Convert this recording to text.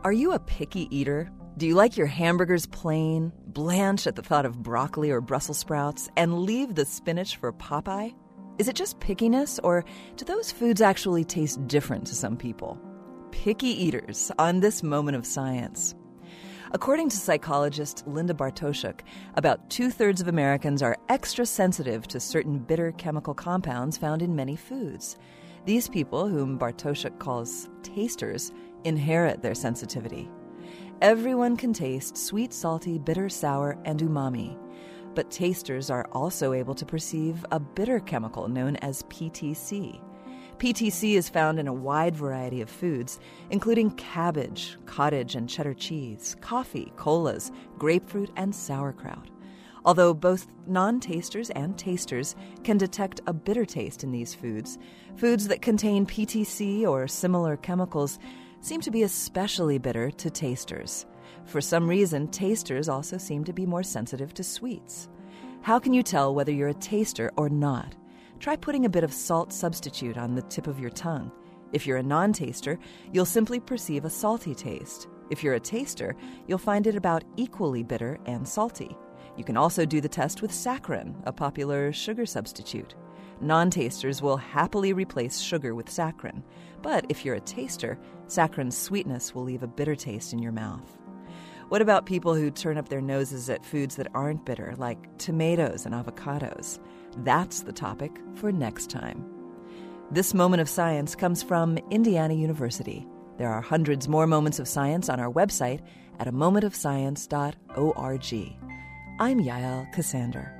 Are you a picky eater? Do you like your hamburgers plain, blanch at the thought of broccoli or Brussels sprouts, and leave the spinach for Popeye? Is it just pickiness, or do those foods actually taste different to some people? Picky eaters on this moment of science. According to psychologist Linda Bartoshuk, about 2/3 of Americans are extra sensitive to certain bitter chemical compounds found in many foods. These people, whom Bartoshuk calls tasters, inherit their sensitivity. Everyone can taste sweet, salty, bitter, sour, and umami. But tasters are also able to perceive a bitter chemical known as PTC. PTC is found in a wide variety of foods, including cabbage, cottage and cheddar cheese, coffee, colas, grapefruit, and sauerkraut. Although both non-tasters and tasters can detect a bitter taste in these foods, foods that contain PTC or similar chemicals seem to be especially bitter to tasters. For some reason, tasters also seem to be more sensitive to sweets. How can you tell whether you're a taster or not? Try putting a bit of salt substitute on the tip of your tongue. If you're a non-taster, you'll simply perceive a salty taste. If you're a taster, you'll find it about equally bitter and salty. You can also do the test with saccharin, a popular sugar substitute. Non-tasters will happily replace sugar with saccharin, but if you're a taster, saccharin's sweetness will leave a bitter taste in your mouth. What about people who turn up their noses at foods that aren't bitter, like tomatoes and avocados? That's the topic for next time. This moment of science comes from Indiana University. There are hundreds more moments of science on our website at amomentofscience.org. I'm Yael Cassander.